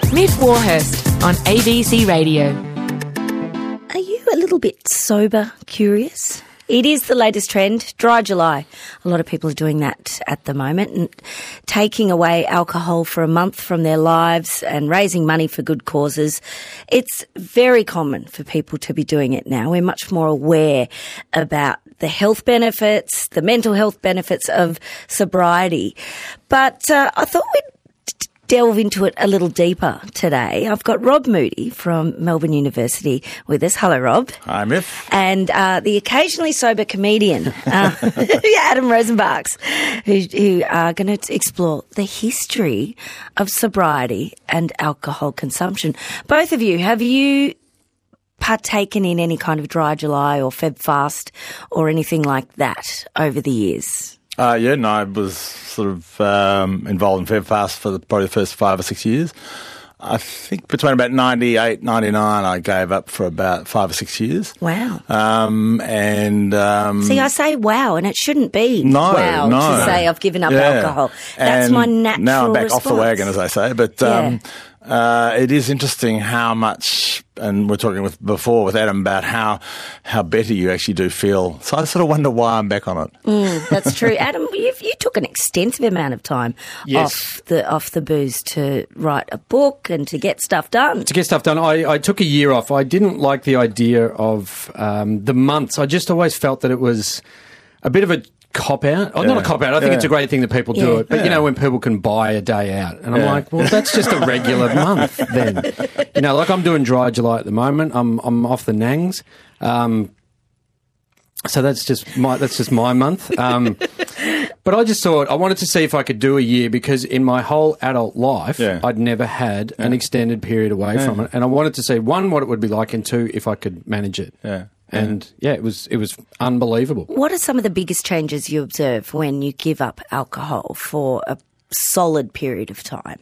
Myth Warhurst on ABC Radio. Are you a little bit sober curious? It is the latest trend, Dry July. A lot of people are doing that at the moment and taking away alcohol for a month from their lives and raising money for good causes. It's very common for people to be doing it now. We're much more aware about the health benefits, the mental health benefits of sobriety. But I thought we'd delve into it a little deeper today. I've got Rob Moody from Melbourne University with us. Hello, Rob. Hi, Myth. And the occasionally sober comedian, Adam Rosenbachs, who are going to explore the history of sobriety and alcohol consumption. Both of you, have you partaken in any kind of Dry July or Feb Fast or anything like that over the years? I was sort of involved in Feb Fast for probably the first 5 or 6 years. I think between about 98, 99, I gave up for about 5 or 6 years. Wow. See, I say wow, and it shouldn't be no, to say I've given up alcohol. That's and my natural now I'm back response. off the wagon, as I say. But it is interesting how much, and we're talking before with Adam about how better you actually do feel. So I sort of wonder why I'm back on it. That's true. Adam, you took an extensive amount of time Yes. off the booze to write a book and to get stuff done. To get stuff done, I took a year off. I didn't like the idea of the months. I just always felt that it was a bit of a cop-out. Oh, not a cop-out. I think it's a great thing that people do it. But, you know, when people can buy a day out. And I'm like, well, that's just a regular month then. You know, like I'm doing Dry July at the moment. I'm off the nangs. So that's just my month. But I just thought I wanted to see if I could do a year because in my whole adult life, I'd never had an extended period away from it. And I wanted to see, one, what it would be like, and two, if I could manage it. And it was unbelievable. What are some of the biggest changes you observe when you give up alcohol for a solid period of time?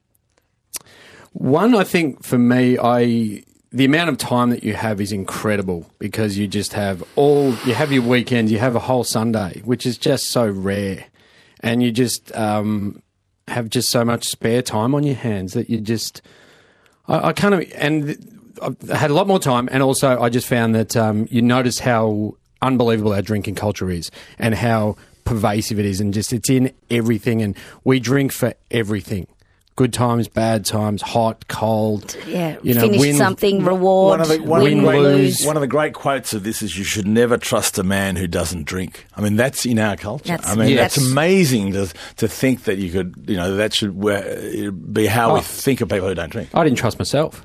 One, I think for me, the amount of time that you have is incredible because you just have you have your weekends, you have a whole Sunday, which is just so rare. And you just have just so much spare time on your hands that you just, I kind of, and I've had a lot more time, and also I just found that you notice how unbelievable our drinking culture is and how pervasive it is, and just it's in everything, and we drink for everything. Good times, bad times, hot, cold. Yeah, finish something, reward, win, lose. One of the great quotes of this is, you should never trust a man who doesn't drink. I mean, that's in our culture. That's amazing to think that you could, that should be how we think of people who don't drink. I didn't trust myself.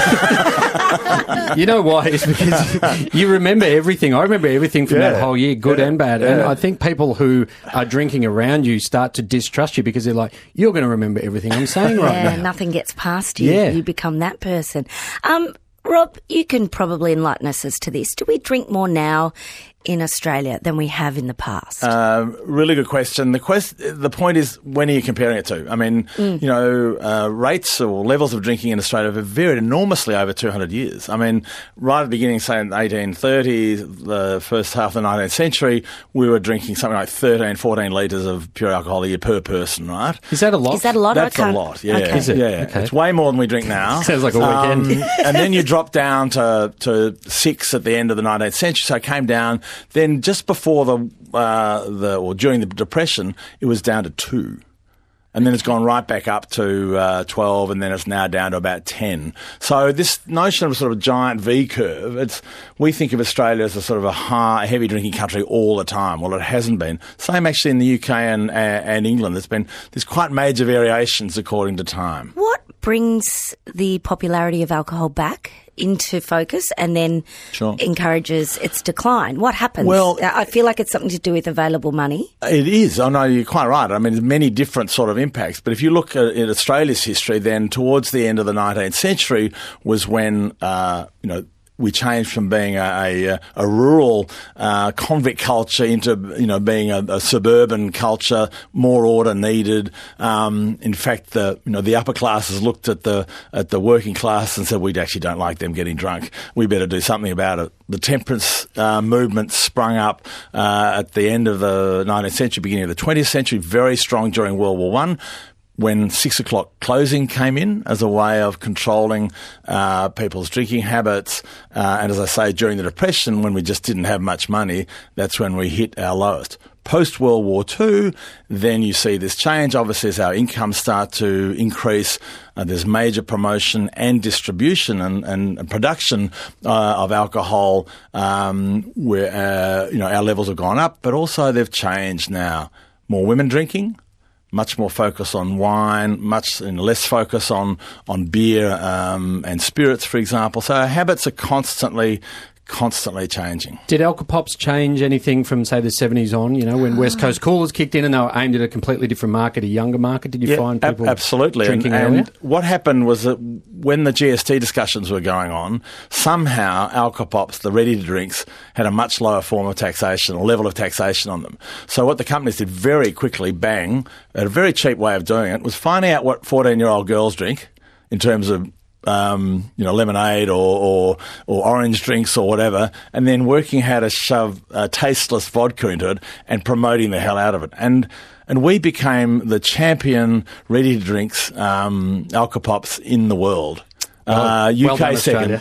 You know why? It's because you remember everything. I remember everything from that whole year, good and bad. And I think people who are drinking around you start to distrust you because they're like, you're going to remember everything I'm saying right now. Nothing gets past you. You become that person. Rob, you can probably enlighten us as to this. Do we drink more now in Australia than we have in the past? Really good question. The point is, when are you comparing it to? I mean, rates or levels of drinking in Australia have varied enormously over 200 years. I mean, right at the beginning, say in the 1830s, the first half of the 19th century, we were drinking something like 13, 14 litres of pure alcohol a year per person, right? Is that a lot? That's a lot, yeah. Okay. Is it? Yeah. Okay. It's way more than we drink now. Sounds like a weekend. And then you drop down to 6 at the end of the 19th century, so it came down. Then just before or during the Depression, it was down to 2. And then it's gone right back up to 12, and then it's now down to about 10. So this notion of a sort of giant V curve, we think of Australia as a sort of a heavy drinking country all the time. Well, it hasn't been. Same actually in the UK and England. There's quite major variations according to time. What brings the popularity of alcohol back into focus and then encourages its decline? What happens? Well, I feel like it's something to do with available money. It is. I know you're quite right. I mean, there's many different sort of impacts. But if you look at Australia's history, then towards the end of the 19th century was when, we changed from being a rural convict culture into being a suburban culture, more order needed. In fact, the upper classes looked at the working class and said, we actually don't like them getting drunk. We better do something about it. The temperance movement sprung up at the end of the 19th century, beginning of the 20th century, very strong during World War I. when 6 o'clock closing came in as a way of controlling people's drinking habits. And as I say, during the Depression, when we just didn't have much money, that's when we hit our lowest. Post-World War II, then you see this change. Obviously, as our incomes start to increase, there's major promotion and distribution and production of alcohol, where our levels have gone up, but also they've changed now. More women drinking, much more focus on wine, much less focus on beer and spirits, for example. So our habits are constantly changing. Did Alcopops change anything from, say, the 70s on, when West Coast Coolers kicked in and they were aimed at a completely different market, a younger market? Did you find people absolutely drinking earlier? And what happened was that when the GST discussions were going on, somehow Alcopops, the ready-to-drinks, had a much lower form of taxation, or level of taxation on them. So what the companies did very quickly, bang, a very cheap way of doing it, was finding out what 14-year-old girls drink in terms of lemonade or orange drinks or whatever, and then working how to shove tasteless vodka into it and promoting the hell out of it. And we became the champion ready-to-drinks Alcopops in the world. UK second.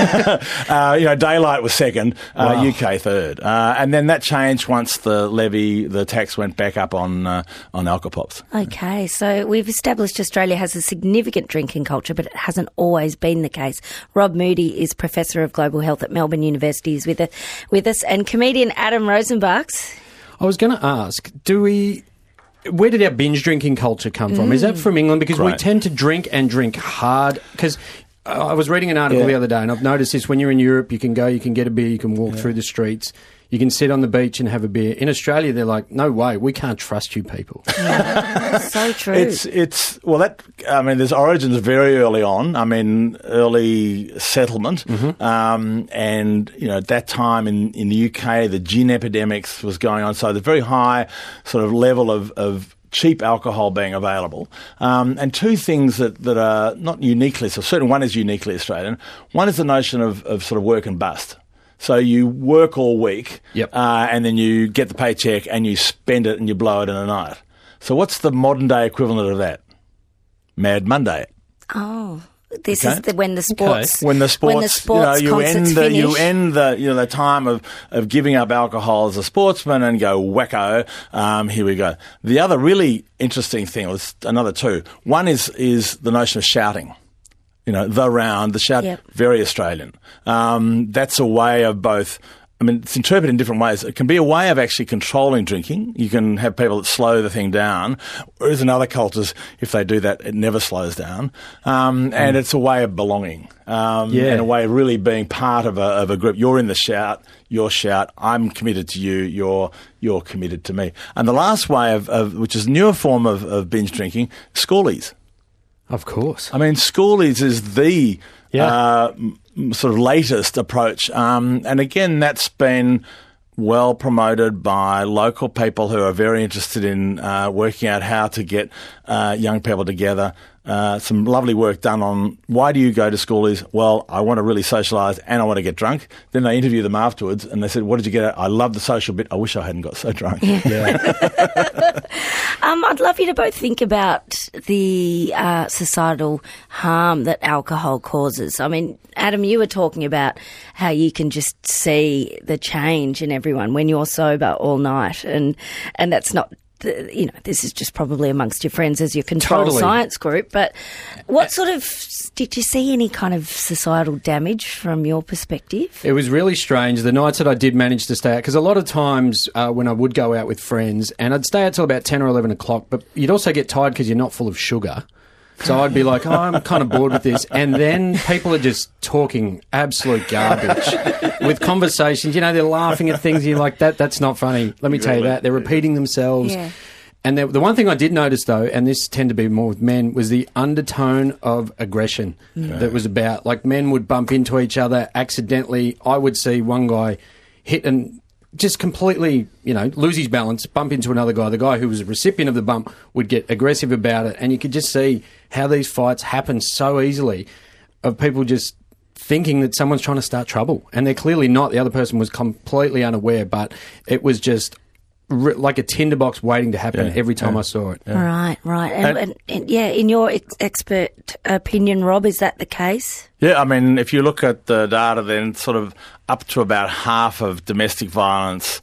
Daylight was second, wow. UK third. And then that changed once the tax went back up on Alcopops. Okay, so we've established Australia has a significant drinking culture, but it hasn't always been the case. Rob Moody is Professor of Global Health at Melbourne University, is with us, and comedian Adam Rosenbachs. I was going to ask, where did our binge drinking culture come from? Is that from England? Because we tend to drink and drink hard. Because I was reading an article the other day, and I've noticed this: when you're in Europe, you can get a beer, you can walk through the streets, you can sit on the beach and have a beer. In Australia, they're like, no way, we can't trust you people. So true. There's origins very early on. Early settlement, and at that time in the UK, the gin epidemics was going on. So the very high sort of level of cheap alcohol being available. And two things that are not uniquely, so certainly one is uniquely Australian. One is the notion of sort of work and bust. So you work all week, and then you get the paycheck and you spend it and you blow it in a night. So what's the modern day equivalent of that? Mad Monday. Oh. This is when the sports you end the time of giving up alcohol as a sportsman and go wacko. Here we go. The other really interesting thing was another two. One is the notion of shouting. The shout, very Australian. That's a way of both. It's interpreted in different ways. It can be a way of actually controlling drinking. You can have people that slow the thing down, whereas in other cultures, if they do that, it never slows down. And it's a way of belonging, and a way of really being part of a group. You're in the shout, your shout. I'm committed to you. You're committed to me. And the last way of which is a newer form of binge drinking, schoolies. Of course. Schoolies is the sort of latest approach. And again, that's been well promoted by local people who are very interested in working out how to get young people together. Some lovely work done on why do you go to schoolies? Well, I want to really socialise and I want to get drunk. Then they interview them afterwards and they said, what did you get out? I love the social bit. I wish I hadn't got so drunk. I'd love you to both think about the societal harm that alcohol causes. Adam, you were talking about how you can just see the change in everyone when you're sober all night, and that's not. This is just probably amongst your friends as your control science group, but what did you see any kind of societal damage from your perspective? It was really strange. The nights that I did manage to stay out, because a lot of times when I would go out with friends, and I'd stay out till about 10 or 11 o'clock, but you'd also get tired because you're not full of sugar. So I'd be like, I'm kind of bored with this. And then people are just talking absolute garbage with conversations. They're laughing at things. And you're like, that's not funny. Let me tell you that. They're repeating themselves. Yeah. And the one thing I did notice, though, and this tended to be more with men, was the undertone of aggression that was about. Like, men would bump into each other accidentally. I would see one guy hit and just completely, lose his balance, bump into another guy. The guy who was a recipient of the bump would get aggressive about it. And you could just see how these fights happen so easily, of people just thinking that someone's trying to start trouble. And they're clearly not. The other person was completely unaware, but it was just like a tinderbox waiting to happen every time I saw it. Right. And in your expert opinion, Rob, is that the case? Yeah, I mean, if you look at the data, then sort of up to about half of domestic violence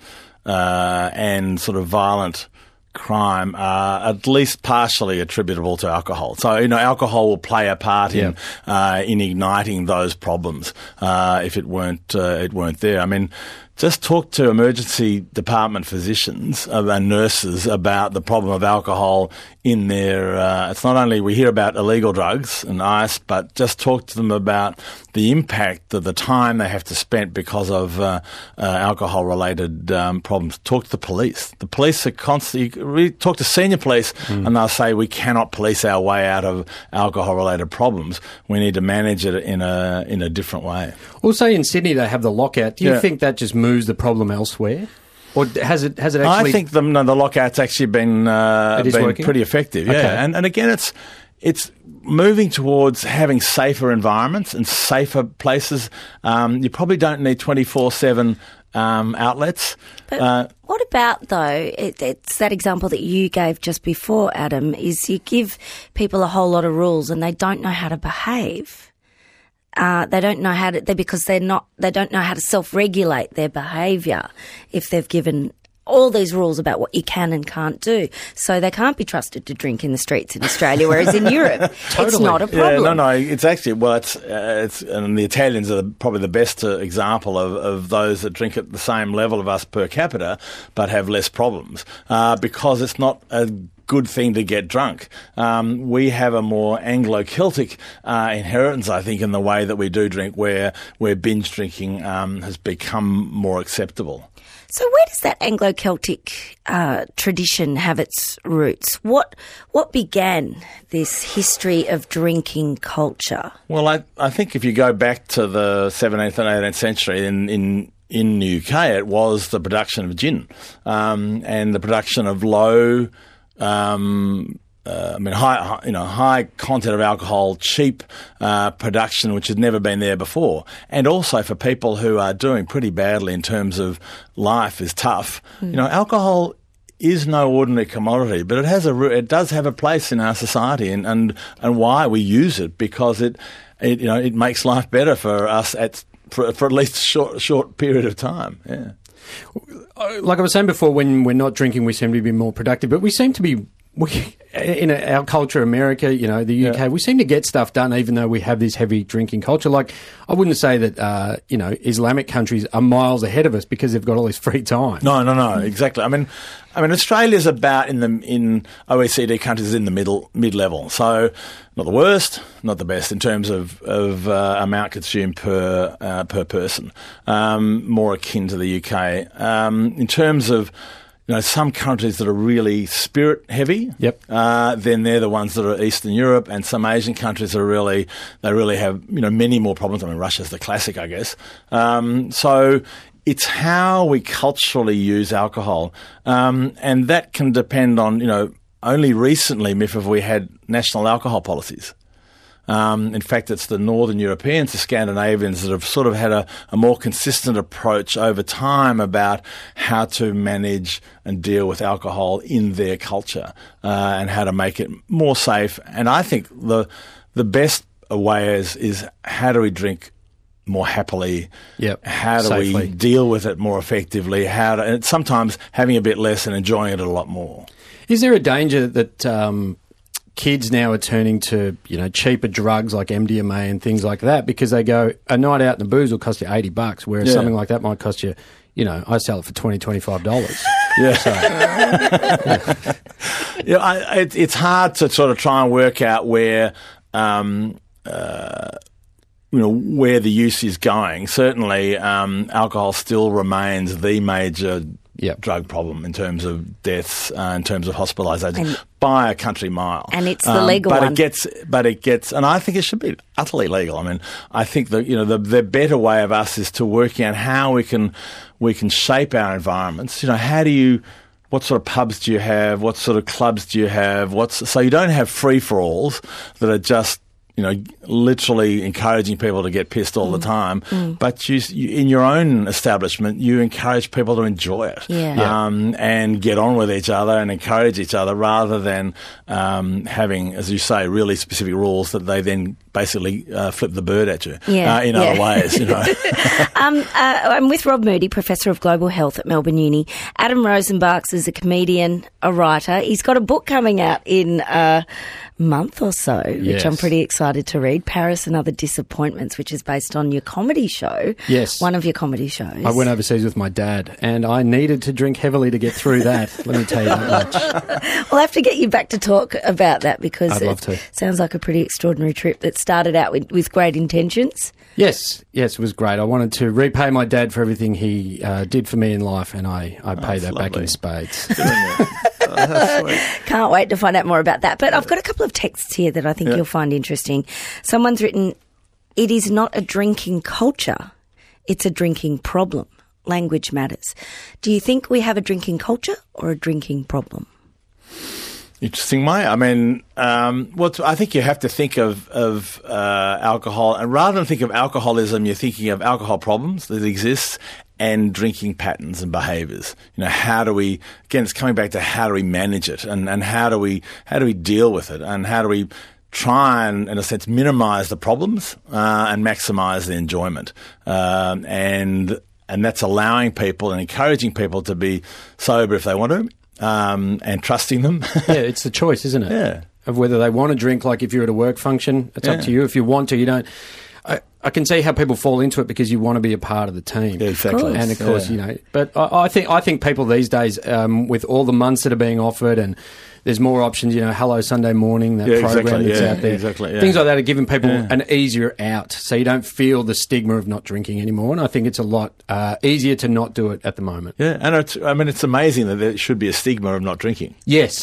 and sort of violent crime are at least partially attributable to alcohol. So, alcohol will play a part in igniting those problems if it weren't there. I mean, just talk to emergency department physicians and nurses about the problem of alcohol in their... it's not only we hear about illegal drugs and ice, but just talk to them about the impact of the time they have to spend because of alcohol-related problems. Talk to the police. The police are constantly... Talk to senior police and they'll say we cannot police our way out of alcohol-related problems. We need to manage it in a different way. Also in Sydney they have the lockout. Do you think that just moves the problem elsewhere? Or has it actually... I think the lockout's actually been pretty effective. Yeah, okay. And again, it's moving towards having safer environments and safer places. You probably don't need 24/7 outlets. But what about, though, it's that example that you gave just before, Adam, is you give people a whole lot of rules and they don't know how to behave. They don't know how to, because they don't know how to self-regulate their behaviour if they've given all these rules about what you can and can't do. So they can't be trusted to drink in the streets in Australia, whereas in Europe, it's not a problem. Yeah, no, it's actually, it's and the Italians are probably the best example of those that drink at the same level of us per capita, but have less problems, because it's not a good thing to get drunk. We have a more Anglo-Celtic inheritance, I think, in the way that we do drink, where binge drinking has become more acceptable. So where does that Anglo-Celtic tradition have its roots? What began this history of drinking culture? Well, I think if you go back to the 17th and 18th century in the UK, it was the production of gin and the production of low... high content of alcohol, cheap production, which has never been there before. And also for people who are doing pretty badly in terms of life is tough. Alcohol is no ordinary commodity, but it does have a place in our society, and why we use it, because it makes life better for us for at least a short period of time. Yeah. Like I was saying before, when we're not drinking, we seem to be more productive, but we seem to be... in our culture, America, the UK, we seem to get stuff done even though we have this heavy drinking culture. Like, I wouldn't say that, Islamic countries are miles ahead of us because they've got all this free time. No, exactly. I mean, Australia's about in OECD countries in the mid-level. So not the worst, not the best in terms of amount consumed per person. More akin to the UK. In terms of some countries that are really spirit heavy, then they're the ones that are Eastern Europe, and some Asian countries are really have many more problems. I mean, Russia's the classic, I guess. So it's how we culturally use alcohol, and that can depend on only recently, Miff, have we had national alcohol policies. In fact, it's the Northern Europeans, the Scandinavians, that have sort of had a more consistent approach over time about how to manage and deal with alcohol in their culture and how to make it more safe. And I think the best way is how do we drink more happily? How do we deal with it more effectively? And sometimes having a bit less and enjoying it a lot more. Is there a danger that kids now are turning to, cheaper drugs like MDMA and things like that because they go, a night out in the booze will cost you $80, whereas something like that might cost you, I sell it for $20, $25. So, it's hard to sort of try and work out where, where the use is going. Certainly, alcohol still remains the major drug problem in terms of deaths, in terms of hospitalisation by a country mile. And it's the legal one. But it gets, and I think it should be utterly legal. I mean, I think that the better way of us is to working out how we can shape our environments. What sort of pubs do you have? What sort of clubs do you have? So you don't have free-for-alls that are just literally encouraging people to get pissed all the time. But you, in your own establishment, you encourage people to enjoy it and get on with each other and encourage each other rather than having, as you say, really specific rules that they then basically flip the bird at you in other ways. I'm with Rob Moody, Professor of Global Health at Melbourne Uni. Adam Rosenbachs is a comedian, a writer. He's got a book coming out in a month or so, which I'm pretty excited to read, Paris and Other Disappointments, which is based on your comedy show. Yes. One of your comedy shows. I went overseas with my dad, and I needed to drink heavily to get through that. Let me tell you that much. We'll have to get you back to talk about that because I'd love to. Sounds like a pretty extraordinary trip that started out with great intentions. Yes, it was great. I wanted to repay my dad for everything he did for me in life, and I paid that back in spades. That's sweet. Can't wait to find out more about that. But I've got a couple of texts here that I think you'll find interesting. Someone's written, "It is not a drinking culture, it's a drinking problem. Language matters." Do you think we have a drinking culture or a drinking problem? Interesting way. I mean, I think you have to think of alcohol, and rather than think of alcoholism, you're thinking of alcohol problems that exist and drinking patterns and behaviours. How do we? Again, it's coming back to how do we manage it, and how do we deal with it, and how do we try and, in a sense, minimise the problems and maximise the enjoyment, and that's allowing people and encouraging people to be sober if they want to. And trusting them. It's the choice, isn't it? Yeah. Of whether they want to drink, like if you're at a work function, it's up to you. If you want to, you don't. I can see how people fall into it because you want to be a part of the team. Yeah, exactly. And of course, but I think people these days, with all the months that are being offered and there's more options, Hello Sunday Morning, that program that's out there. Exactly, Things like that are giving people an easier out so you don't feel the stigma of not drinking anymore. And I think it's a lot easier to not do it at the moment. Yeah, and it's amazing that there should be a stigma of not drinking. Yes.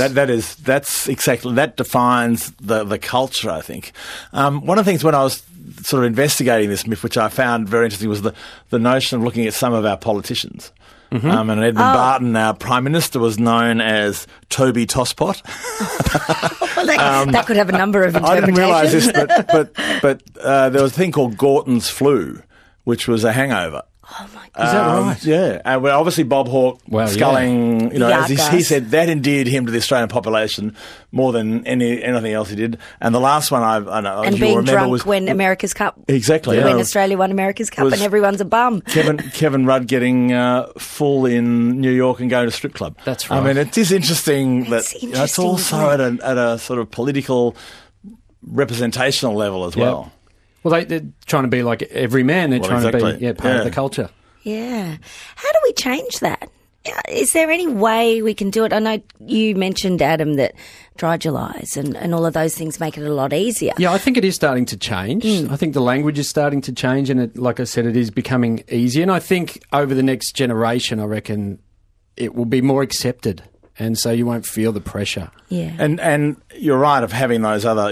That defines the culture, I think. One of the things when I was sort of investigating this myth, which I found very interesting, was the notion of looking at some of our politicians. And Edmund Barton, our Prime Minister, was known as Toby Tosspot. That could have a number of interpretations. I didn't realise this, but there was a thing called Gorton's flu, which was a hangover. Oh my God. Is that right? Yeah. And well, obviously Bob Hawke sculling, as he said, that endeared him to the Australian population more than anything else he did. And the last one and being drunk was when America's Cup. Exactly. When Australia won America's Cup and everyone's a bum. Kevin Rudd getting full in New York and going to a strip club. That's right. I mean, it is interesting it's also at a sort of political representational level as well. Well, they're trying to be like every man. They're trying to be part of the culture. Yeah. How do we change that? Is there any way we can do it? I know you mentioned, Adam, that Dry Julys and all of those things make it a lot easier. Yeah, I think it is starting to change. I think the language is starting to change and, like I said, it is becoming easier. And I think over the next generation, I reckon it will be more accepted. And so you won't feel the pressure. Yeah. And you're right of having those other,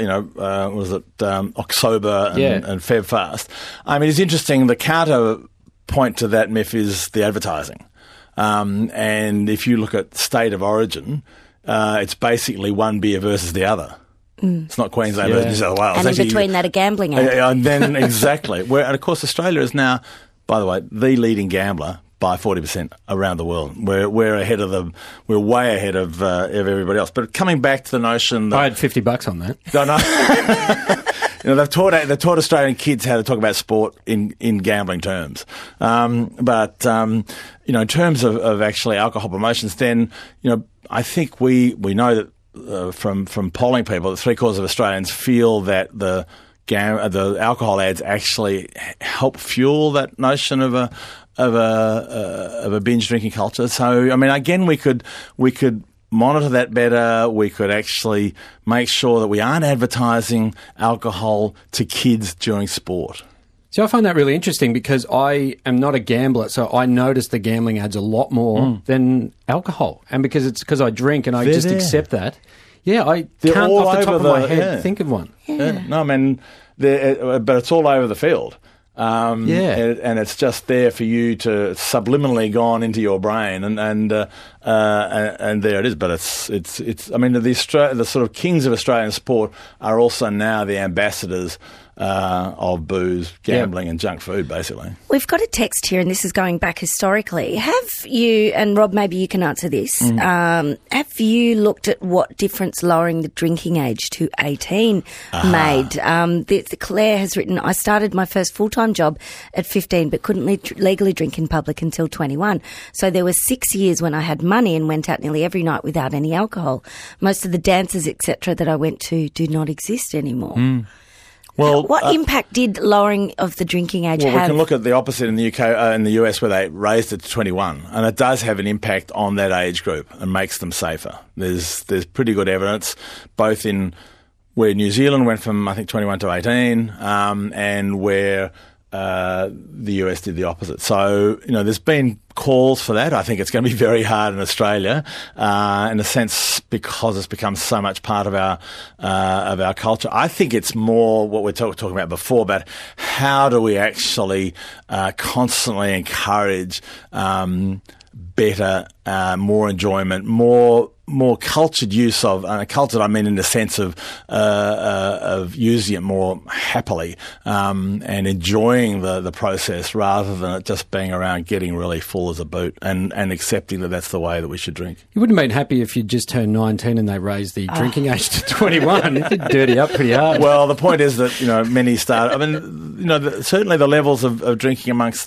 October and Feb Fast. I mean, it's interesting. The counterpoint to that myth is the advertising. And if you look at state of origin, it's basically one beer versus the other. It's not Queensland versus New South Wales. And in between that, a gambling ad. And then, exactly. And of course, Australia is now, by the way, the leading gambler by 40% around the world. We're way ahead of everybody else. But coming back to the notion that I had $50 on that. No. They've taught Australian kids how to talk about sport in gambling terms. But in terms of actually alcohol promotions, then I think we know that from polling people that 3/4 of Australians feel that the alcohol ads actually help fuel that notion of a binge drinking culture. So, I mean, again, we could monitor that better. We could actually make sure that we aren't advertising alcohol to kids during sport. So I find that really interesting because I am not a gambler, so I notice the gambling ads a lot more than alcohol. And because I drink and I just accept that. Yeah, I can't off the top of my head think of one. Yeah. No, I mean, but it's all over the field. And it's just there for you to subliminally gone into your brain, and there it is. But it's. I mean, the sort of kings of Australian sport are also now the ambassadors of booze, gambling, and junk food, basically. We've got a text here, and this is going back historically. Have you, and Rob, maybe you can answer this, have you looked at what difference lowering the drinking age to 18 made? Claire has written, I started my first full-time job at 15 but couldn't legally drink in public until 21. So there were 6 years when I had money and went out nearly every night without any alcohol. Most of the dances, etc., that I went to do not exist anymore. Well, what impact did lowering of the drinking age have? We can look at the opposite in the UK, in the US, where they raised it to 21, and it does have an impact on that age group and makes them safer. There's pretty good evidence, both in where New Zealand went from, I think, 21 to 18, and where the US did the opposite. So, there's been calls for that. I think it's going to be very hard in Australia, in a sense, because it's become so much part of our culture. I think it's more what we're talking about before, about how do we actually constantly encourage better, more enjoyment, more cultured use of, cultured I mean in the sense of using it more happily, and enjoying the process rather than it just being around getting really full as a boot and accepting that that's the way that we should drink. You wouldn't have been happy if you just turned 19 and they raised the drinking age to 21. It did dirty up pretty hard. Well, the point is that, many start, certainly the levels of drinking amongst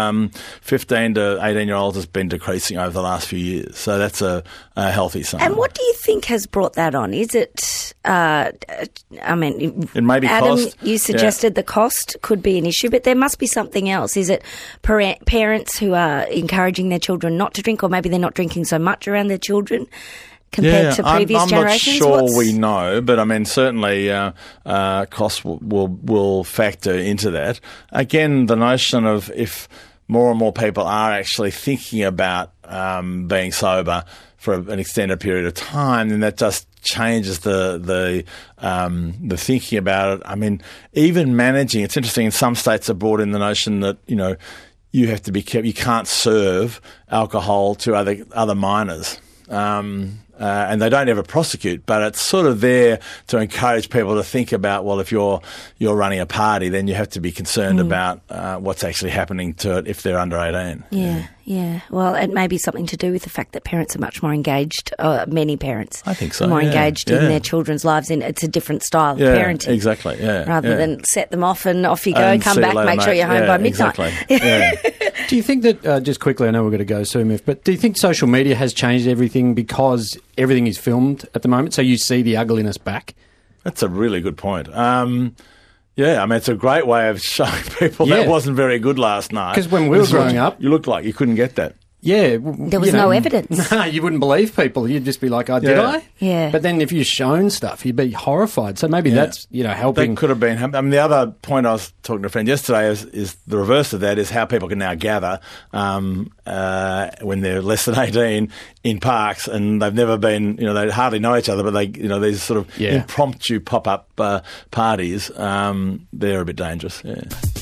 15 to 18-year-olds has been decreasing over the last few years. So that's a healthy sign. And what do you think has brought that on? Is it, it may be Adam, cost. you suggested the cost could be an issue, but there must be something else. Is it parents who are encouraging their children not to drink, or maybe they're not drinking so much around their children compared to previous generations? I'm not sure we know, but certainly costs will factor into that. Again, the notion of if more and more people are actually thinking about being sober for an extended period of time, then that just changes the thinking about it. Even managing, it's interesting, in some states have brought in the notion that, you have to be careful, you can't serve alcohol to other minors. And they don't ever prosecute, but it's sort of there to encourage people to think about, well, if you're running a party, then you have to be concerned about what's actually happening to it if they're under 18. Yeah. Well, it may be something to do with the fact that parents are much more engaged, many parents I think so, are more engaged in their children's lives, and it's a different style of parenting. Exactly, rather than set them off and off you go, come back, make sure you're home by midnight. Exactly. Do you think that, just quickly, I know we're going to go soon, Miff, but do you think social media has changed everything because everything is filmed at the moment, so you see the ugliness back? That's a really good point. It's a great way of showing people that wasn't very good last night. Because when we were growing up, you looked like you couldn't get that. Yeah. There was no evidence. No, you wouldn't believe people. You'd just be like, did I? Yeah. But then if you're shown stuff, you'd be horrified. So maybe that's, helping. That could have been. The other point I was talking to a friend yesterday is the reverse of that, is how people can now gather when they're less than 18 in parks, and they've never been, they hardly know each other, but they, these sort of impromptu pop-up parties, they're a bit dangerous,